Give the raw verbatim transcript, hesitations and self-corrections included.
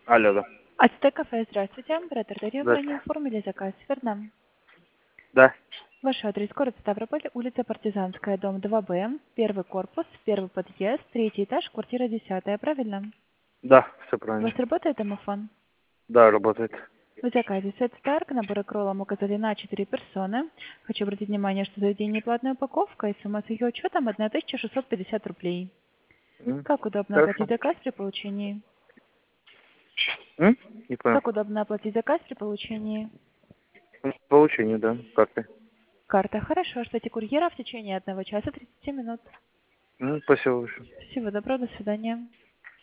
Алло, да. АТТ кафе, здравствуйте. Оператор Дарья, Да. вы не оформили заказ, верно? Да. Ваш адрес: город Ставрополь, улица Партизанская, дом два Б, первый корпус, первый подъезд, третий этаж, квартира десятая, правильно? Да, все У вас правильно. работает домофон? Да, работает. В заказе сет Старк, набор кролом указали на четыре персоны. Хочу обратить внимание, что заведение платная упаковка, и сумма с ее учетом тысяча шестьсот пятьдесят рублей. М, Как удобно Хорошо. оплатить заказ при получении? М? Не понял. Как удобно оплатить заказ при получении? М, Получение, да, карты. Карта. Хорошо, ждите курьера в течение одного часа тридцати минут. М, Спасибо большое. Всего доброго, до свидания.